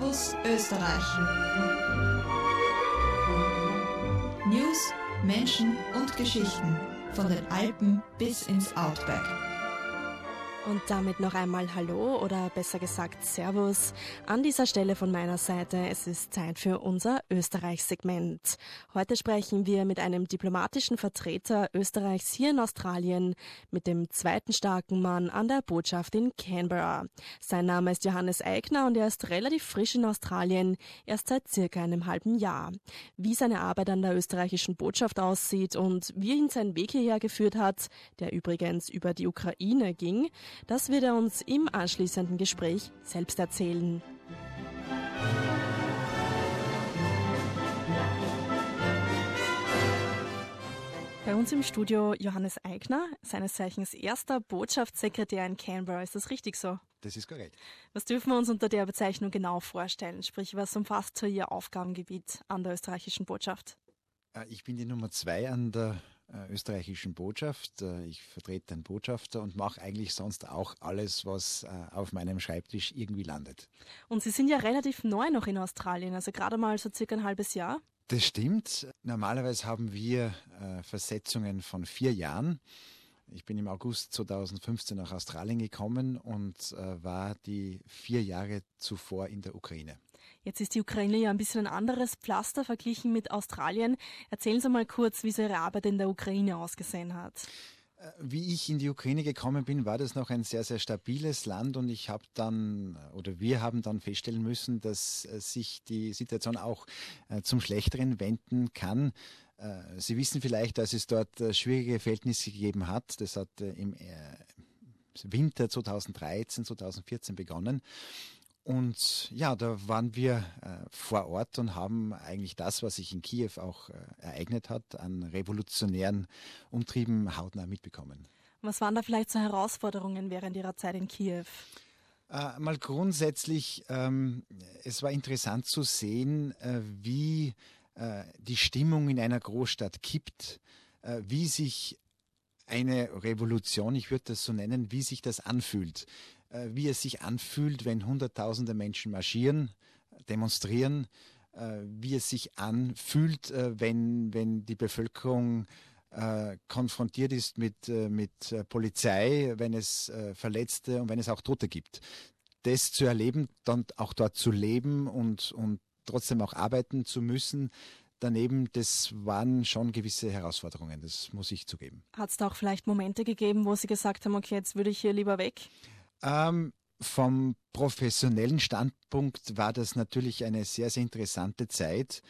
Fokus Österreich. News, Menschen und Geschichten von den Alpen bis ins Outback. Und damit noch einmal Hallo oder besser gesagt Servus. An dieser Stelle von meiner Seite, es ist Zeit für unser Österreich-Segment. Heute sprechen wir mit einem diplomatischen Vertreter Österreichs hier in Australien, mit dem zweiten starken Mann an der Botschaft in Canberra. Sein Name ist Johannes Eigner und er ist relativ frisch in Australien, erst seit circa einem halben Jahr. Wie seine Arbeit an der österreichischen Botschaft aussieht und wie ihn sein Weg hierher geführt hat, der übrigens über die Ukraine ging, das wird er uns im anschließenden Gespräch selbst erzählen. Bei uns im Studio Johannes Eigner, seines Zeichens erster Botschaftssekretär in Canberra. Ist das richtig so? Das ist korrekt. Was dürfen wir uns unter der Bezeichnung genau vorstellen? Sprich, was umfasst so Ihr Aufgabengebiet an der österreichischen Botschaft? Ich bin die Nummer 2 an der österreichischen Botschaft. Ich vertrete den Botschafter und mache eigentlich sonst auch alles, was auf meinem Schreibtisch irgendwie landet. Und Sie sind ja relativ neu noch in Australien, also gerade mal so circa ein halbes Jahr. Das stimmt. Normalerweise haben wir Versetzungen von 4 Jahren. Ich bin im August 2015 nach Australien gekommen und war die 4 Jahre zuvor in der Ukraine. Jetzt ist die Ukraine ja ein bisschen ein anderes Pflaster verglichen mit Australien. Erzählen Sie mal kurz, wie so Ihre Arbeit in der Ukraine ausgesehen hat. Wie ich in die Ukraine gekommen bin, war das noch ein sehr, sehr stabiles Land und wir haben dann feststellen müssen, dass sich die Situation auch zum Schlechteren wenden kann. Sie wissen vielleicht, dass es dort schwierige Verhältnisse gegeben hat. Das hat im Winter 2013, 2014 begonnen. Und ja, da waren wir vor Ort und haben eigentlich das, was sich in Kiew auch ereignet hat, an revolutionären Umtrieben hautnah mitbekommen. Was waren da vielleicht so Herausforderungen während Ihrer Zeit in Kiew? Mal grundsätzlich, es war interessant zu sehen, wie die Stimmung in einer Großstadt kippt, wie sich eine Revolution, ich würde das so nennen, wie sich das anfühlt. Wie es sich anfühlt, wenn Hunderttausende Menschen marschieren, demonstrieren, wie es sich anfühlt, wenn die Bevölkerung konfrontiert ist mit Polizei, wenn es Verletzte und wenn es auch Tote gibt. Das zu erleben, dann auch dort zu leben und trotzdem auch arbeiten zu müssen, daneben, das waren schon gewisse Herausforderungen, das muss ich zugeben. Hat es da auch vielleicht Momente gegeben, wo Sie gesagt haben, okay, jetzt würde ich hier lieber weg? Vom professionellen Standpunkt war das natürlich eine sehr, sehr interessante Zeit,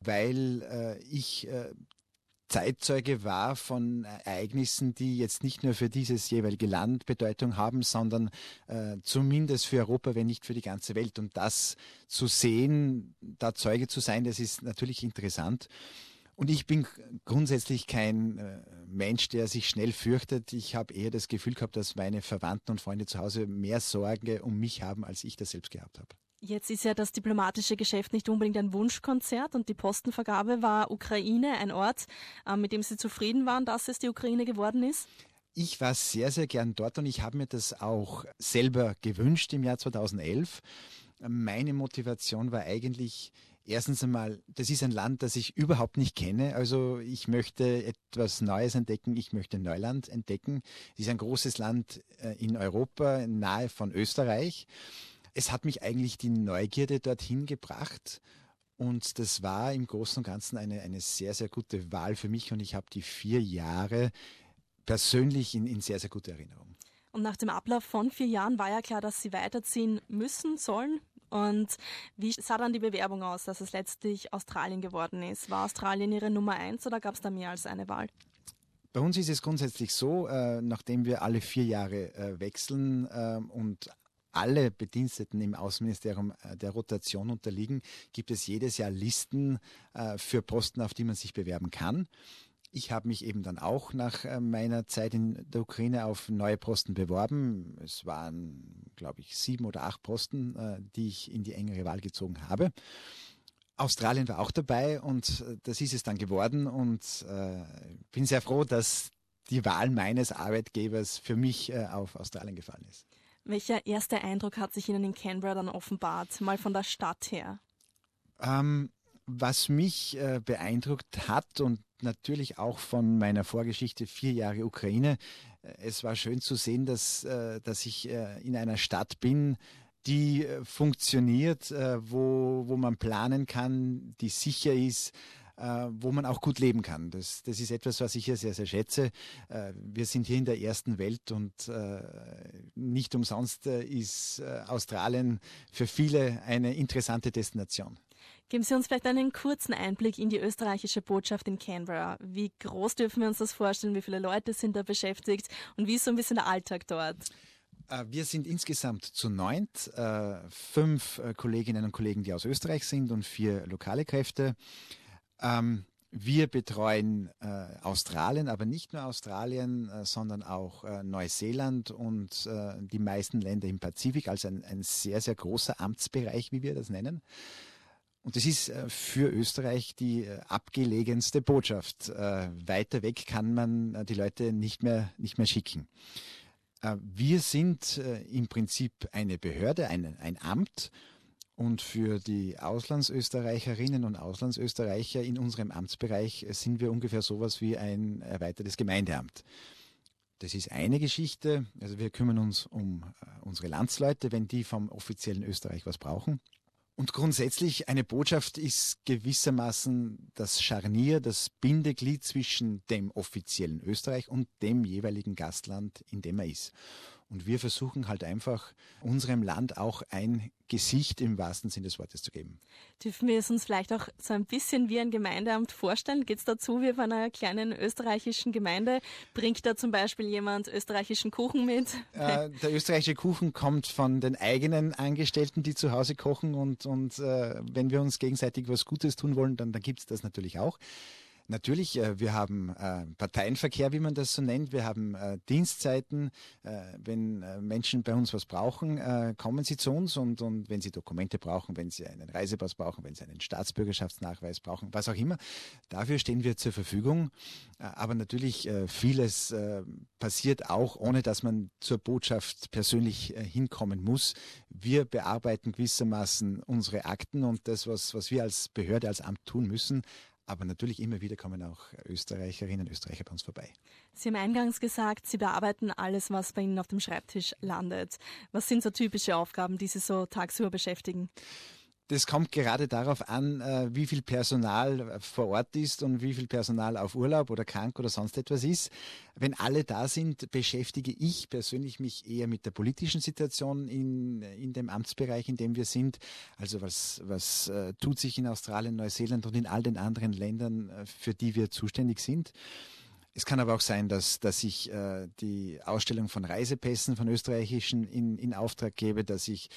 weil ich Zeitzeuge war von Ereignissen, die jetzt nicht nur für dieses jeweilige Land Bedeutung haben, sondern zumindest für Europa, wenn nicht für die ganze Welt. Und das zu sehen, da Zeuge zu sein, das ist natürlich interessant. Und ich bin grundsätzlich kein Mensch, der sich schnell fürchtet. Ich habe eher das Gefühl gehabt, dass meine Verwandten und Freunde zu Hause mehr Sorge um mich haben, als ich das selbst gehabt habe. Jetzt ist ja das diplomatische Geschäft nicht unbedingt ein Wunschkonzert und die Postenvergabe war Ukraine, ein Ort, mit dem Sie zufrieden waren, dass es die Ukraine geworden ist? Ich war sehr, sehr gern dort und ich habe mir das auch selber gewünscht im Jahr 2011. Meine Motivation war eigentlich erstens einmal, das ist ein Land, das ich überhaupt nicht kenne. Also ich möchte etwas Neues entdecken, ich möchte Neuland entdecken. Es ist ein großes Land in Europa, nahe von Österreich. Es hat mich eigentlich die Neugierde dorthin gebracht und das war im Großen und Ganzen eine sehr, sehr gute Wahl für mich und ich habe die 4 Jahre persönlich in sehr, sehr guter Erinnerung. Und nach dem Ablauf von 4 Jahren war ja klar, dass Sie weiterziehen müssen, sollen. Und wie sah dann die Bewerbung aus, dass es letztlich Australien geworden ist? War Australien Ihre Nummer 1 oder gab es da mehr als eine Wahl? Bei uns ist es grundsätzlich so, nachdem wir alle 4 Jahre wechseln und alle Bediensteten im Außenministerium der Rotation unterliegen, gibt es jedes Jahr Listen für Posten, auf die man sich bewerben kann. Ich habe mich eben dann auch nach meiner Zeit in der Ukraine auf neue Posten beworben. Es waren, glaube ich, 7 oder 8 Posten, die ich in die engere Wahl gezogen habe. Australien war auch dabei und das ist es dann geworden und bin sehr froh, dass die Wahl meines Arbeitgebers für mich auf Australien gefallen ist. Welcher erste Eindruck hat sich Ihnen in Canberra dann offenbart, mal von der Stadt her? Was mich beeindruckt hat und natürlich auch von meiner Vorgeschichte 4 Jahre Ukraine, es war schön zu sehen, dass ich in einer Stadt bin, die funktioniert, wo man planen kann, die sicher ist, wo man auch gut leben kann. Das ist etwas, was ich hier sehr, sehr schätze. Wir sind hier in der ersten Welt und nicht umsonst ist Australien für viele eine interessante Destination. Geben Sie uns vielleicht einen kurzen Einblick in die österreichische Botschaft in Canberra. Wie groß dürfen wir uns das vorstellen? Wie viele Leute sind da beschäftigt? Und wie ist so ein bisschen der Alltag dort? Wir sind insgesamt zu 9, 5 Kolleginnen und Kollegen, die aus Österreich sind und 4 lokale Kräfte. Wir betreuen Australien, aber nicht nur Australien, sondern auch Neuseeland und die meisten Länder im Pazifik, also ein sehr, sehr großer Amtsbereich, wie wir das nennen. Und das ist für Österreich die abgelegenste Botschaft. Weiter weg kann man die Leute nicht mehr schicken. Wir sind im Prinzip eine Behörde, ein Amt. Und für die Auslandsösterreicherinnen und Auslandsösterreicher in unserem Amtsbereich sind wir ungefähr sowas wie ein erweitertes Gemeindeamt. Das ist eine Geschichte. Also wir kümmern uns um unsere Landsleute, wenn die vom offiziellen Österreich was brauchen. Und grundsätzlich eine Botschaft ist gewissermaßen das Scharnier, das Bindeglied zwischen dem offiziellen Österreich und dem jeweiligen Gastland, in dem er ist. Und wir versuchen halt einfach, unserem Land auch ein Gesicht im wahrsten Sinne des Wortes zu geben. Dürfen wir es uns vielleicht auch so ein bisschen wie ein Gemeindeamt vorstellen? Geht es dazu wie bei einer kleinen österreichischen Gemeinde? Bringt da zum Beispiel jemand österreichischen Kuchen mit? Der österreichische Kuchen kommt von den eigenen Angestellten, die zu Hause kochen. Und wenn wir uns gegenseitig was Gutes tun wollen, dann gibt es das natürlich auch. Natürlich, wir haben Parteienverkehr, wie man das so nennt. Wir haben Dienstzeiten. Wenn Menschen bei uns was brauchen, kommen sie zu uns und wenn sie Dokumente brauchen, wenn sie einen Reisepass brauchen, wenn sie einen Staatsbürgerschaftsnachweis brauchen, was auch immer, dafür stehen wir zur Verfügung. Aber natürlich, vieles passiert auch, ohne dass man zur Botschaft persönlich hinkommen muss. Wir bearbeiten gewissermaßen unsere Akten und das, was wir als Behörde, als Amt tun müssen. Aber natürlich immer wieder kommen auch Österreicherinnen und Österreicher bei uns vorbei. Sie haben eingangs gesagt, Sie bearbeiten alles, was bei Ihnen auf dem Schreibtisch landet. Was sind so typische Aufgaben, die Sie so tagsüber beschäftigen? Das kommt gerade darauf an, wie viel Personal vor Ort ist und wie viel Personal auf Urlaub oder krank oder sonst etwas ist. Wenn alle da sind, beschäftige ich persönlich mich eher mit der politischen Situation in dem Amtsbereich, in dem wir sind. Also was tut sich in Australien, Neuseeland und in all den anderen Ländern, für die wir zuständig sind. Es kann aber auch sein, dass ich die Ausstellung von Reisepässen von österreichischen in Auftrag gebe, dass ich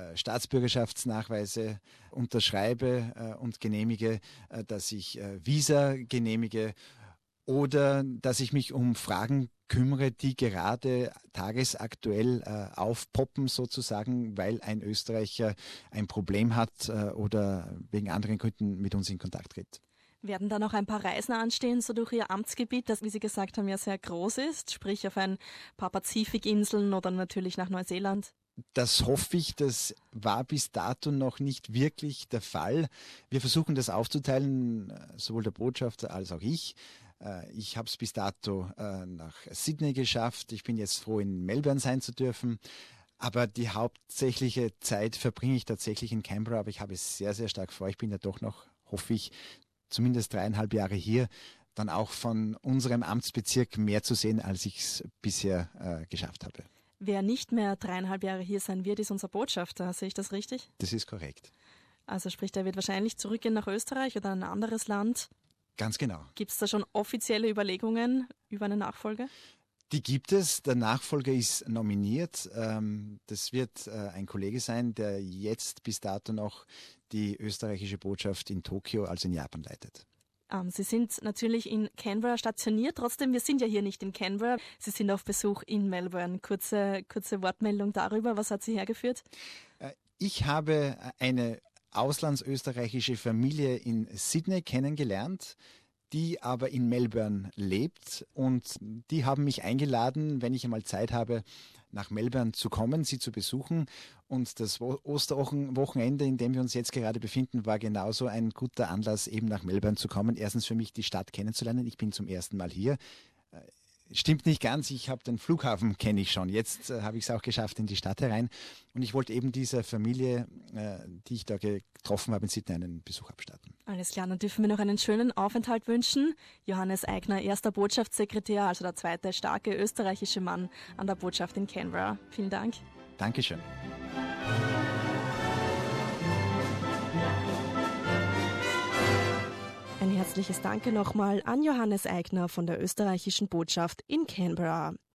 Staatsbürgerschaftsnachweise unterschreibe und genehmige, dass ich Visa genehmige oder dass ich mich um Fragen kümmere, die gerade tagesaktuell aufpoppen sozusagen, weil ein Österreicher ein Problem hat oder wegen anderen Gründen mit uns in Kontakt tritt. Werden da noch ein paar Reisen anstehen, so durch Ihr Amtsgebiet, das, wie Sie gesagt haben, ja sehr groß ist, sprich auf ein paar Pazifikinseln oder natürlich nach Neuseeland? Das hoffe ich, das war bis dato noch nicht wirklich der Fall. Wir versuchen das aufzuteilen, sowohl der Botschafter als auch ich. Ich habe es bis dato nach Sydney geschafft. Ich bin jetzt froh, in Melbourne sein zu dürfen. Aber die hauptsächliche Zeit verbringe ich tatsächlich in Canberra. Aber ich habe es sehr, sehr stark vor. Ich bin ja doch noch, hoffe ich, zumindest 3,5 Jahre hier, dann auch von unserem Amtsbezirk mehr zu sehen, als ich es bisher geschafft habe. Wer nicht mehr 3,5 Jahre hier sein wird, ist unser Botschafter. Sehe ich das richtig? Das ist korrekt. Also sprich, der wird wahrscheinlich zurückgehen nach Österreich oder ein anderes Land. Ganz genau. Gibt es da schon offizielle Überlegungen über eine Nachfolge? Die gibt es. Der Nachfolger ist nominiert. Das wird ein Kollege sein, der jetzt bis dato noch die österreichische Botschaft in Tokio, also in Japan, leitet. Sie sind natürlich in Canberra stationiert. Trotzdem, wir sind ja hier nicht in Canberra. Sie sind auf Besuch in Melbourne. Kurze Wortmeldung darüber. Was hat Sie hergeführt? Ich habe eine auslandsösterreichische Familie in Sydney kennengelernt, die aber in Melbourne lebt und die haben mich eingeladen, wenn ich einmal Zeit habe, nach Melbourne zu kommen, sie zu besuchen. Und das Osterwochenende, in dem wir uns jetzt gerade befinden, war genauso ein guter Anlass, eben nach Melbourne zu kommen. Erstens für mich die Stadt kennenzulernen. Ich bin zum ersten Mal hier. Stimmt nicht ganz, ich habe den Flughafen, kenne ich schon. Jetzt habe ich es auch geschafft in die Stadt herein. Und ich wollte eben dieser Familie, die ich da getroffen habe in Sydney, einen Besuch abstatten. Alles klar, dann dürfen wir noch einen schönen Aufenthalt wünschen. Johannes Eigner, erster Botschaftssekretär, also der zweite starke österreichische Mann an der Botschaft in Canberra. Vielen Dank. Dankeschön. Ein herzliches Danke nochmal an Johannes Eigner von der österreichischen Botschaft in Canberra.